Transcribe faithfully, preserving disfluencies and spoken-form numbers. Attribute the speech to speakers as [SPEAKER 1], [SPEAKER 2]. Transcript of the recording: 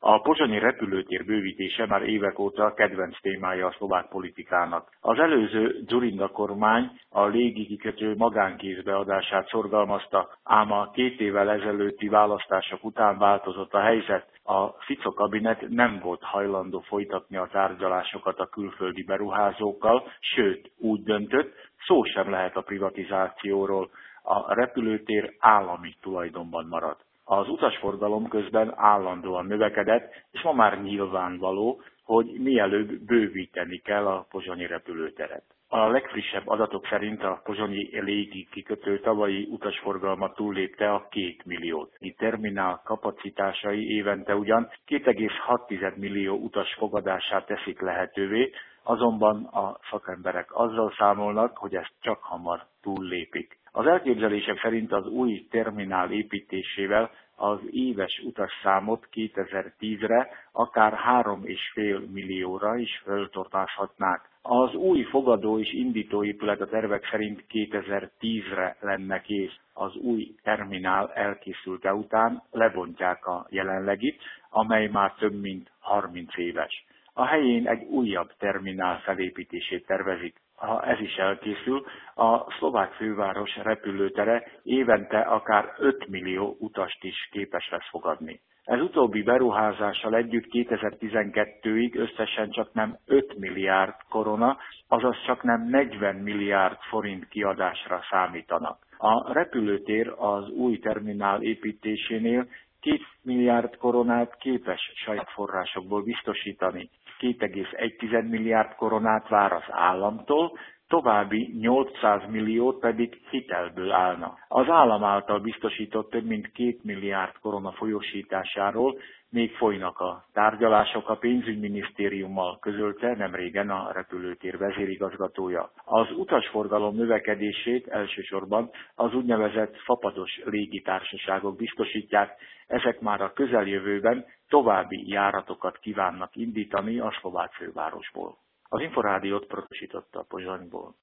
[SPEAKER 1] A pozsonyi repülőtér bővítése már évek óta kedvenc témája a szlovák politikának. Az előző Dzurinda kormány a légikikötő magánkézbe adását szorgalmazta, ám a két évvel ezelőtti választások után változott a helyzet. A Fico kabinet nem volt hajlandó folytatni a tárgyalásokat a külföldi beruházókkal, sőt úgy döntött, szó sem lehet a privatizációról. A repülőtér állami tulajdonban marad. Az utasforgalom közben állandóan növekedett, és ma már nyilvánvaló, hogy mielőbb bővíteni kell a pozsonyi repülőteret. A legfrissebb adatok szerint a pozsonyi légi kikötő tavalyi utasforgalma túllépte a két milliót. A terminál kapacitásai évente ugyan két egész hat millió utas fogadását teszik lehetővé, azonban a szakemberek azzal számolnak, hogy ezt csak hamar túllépik. Az elképzelések szerint az új terminál építésével az éves utasszámot kétezer-tízre akár három és fél millióra is föltornázhatnák. Az új fogadó és indítóépület a tervek szerint kétezer-tízre lenne kész. Az új terminál elkészülte után lebontják a jelenlegit, amely már több mint harminc éves. A helyén egy újabb terminál felépítését tervezik. Ha ez is elkészül, a szlovák főváros repülőtere évente akár öt millió utast is képes lesz fogadni. Ez utóbbi beruházással együtt kétezer-tizenkettőig összesen csak nem öt milliárd korona, azaz csak nem negyven milliárd forint kiadásra számítanak. A repülőtér az új terminál építésénél két milliárd koronát képes saját forrásokból biztosítani. két egész egy milliárd koronát vár az államtól, további nyolcszáz milliót pedig hitelből állna. Az állam által biztosított több mint két milliárd korona folyósításáról még folynak a tárgyalások, a pénzügyminisztériummal közölte nemrégen a repülőtér vezérigazgatója. Az utasforgalom növekedését elsősorban az úgynevezett fapados légitársaságok biztosítják, ezek már a közeljövőben további járatokat kívánnak indítani a szlovák fővárosból. Az Inforádiót prosította Pozsonyból.